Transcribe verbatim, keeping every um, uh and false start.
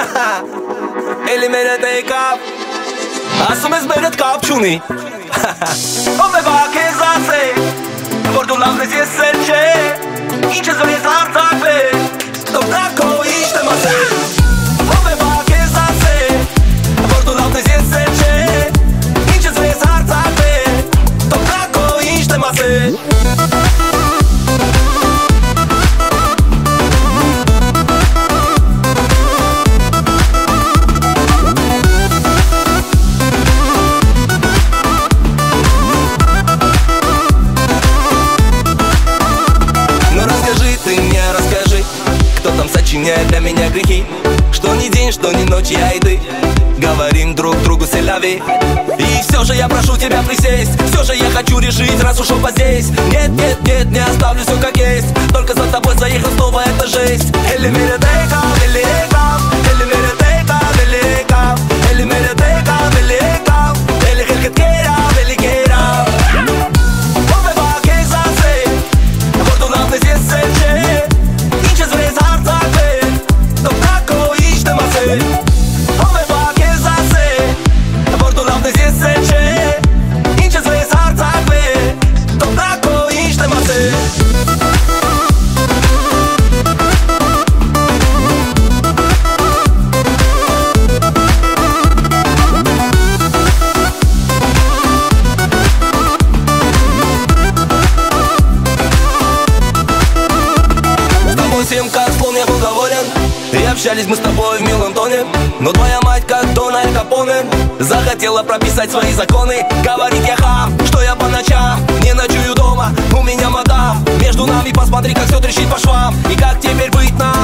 Elimele de cap Asumesc beret capciuni O me va che zase Vordu la vezi serce Icze zvoje zartakle Dok tako ište mase O me va che zase Vordu la vezi serce Icze zvoje zartakle Dok tako ište mase Сочиняет для меня грехи. Что ни день, что ни ночь, я и ты говорим друг другу селяви. И все же я прошу тебя присесть. Все же я хочу решить, раз ушел по здесь. Нет, нет, нет, не оставлю все как есть. Только за тобой заехал снова, это жесть. Или мере дейка, велика. Или мере дейка, велика. Или мере дейка, велика. Или хелькеткера, великера. Ome va che zase Vordu la vezi serce Inče zvoje zartakle Dok tako ište mase Ome va che zase Vordu la vezi serce Inče zvoje zartakle Dok tako ište mase Всем как слон я был доволен. И общались мы с тобой в милом тоне. Но твоя мать, как Дон Аль Капоне, захотела прописать свои законы. Говорит я хам, что я по ночам не ночую дома. У меня мадам, между нами посмотри, как все трещит по швам. И как теперь быть нам?